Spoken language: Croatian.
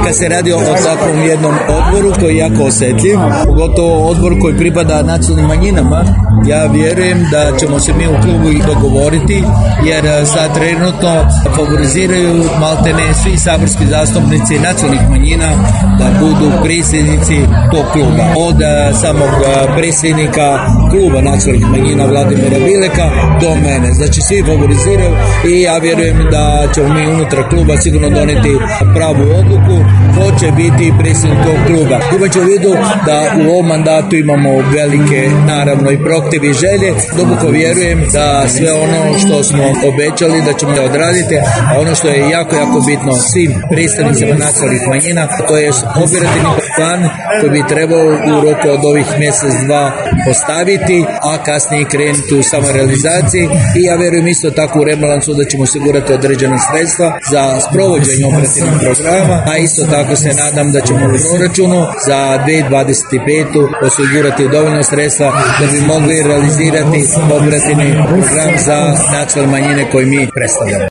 kad se radi o takvom jednom odboru koji je jako osjetljiv, pogotovo odbor koji pripada nacionalnim manjinama, ja vjerujem da ćemo se mi u klubu i dogovoriti, jer sad trenutno favoriziraju maltene svi saborski zastupnici nacionalnih manjina da budu predsjednici tog kluba. Od samog predsjednika kluba nacionalnih manjina Vladimira Bileka do mene. Znači svi favoriziraju i ja vjerujem da ćemo mi unutar kluba sigurno doneti pravu odluku ko će biti predsjednik tog kluba. Imajući u vidu da u ovom mandatu imamo velike, naravno, i prohtjevi i želje, duboko vjerujem da sve ono što smo obećali da ćemo odraditi, a ono što je jako, jako bitno svim predstavnicima nacionalnih manjina, to je operativni plan koji bi trebao u roku od ovih mjesec, dva postaviti, a kasnije krenuti u samorealizaciji. I ja vjerujem isto tako u rebalansu da ćemo osigurati određena sredstva za sprovođenje operativnog programa, a isto tako se nadam da ćemo u proračunu za 2025. osigurati dovoljno sredstva da bi mogli realizirati operativni program za nacionalne manjine koji mi predstavljamo.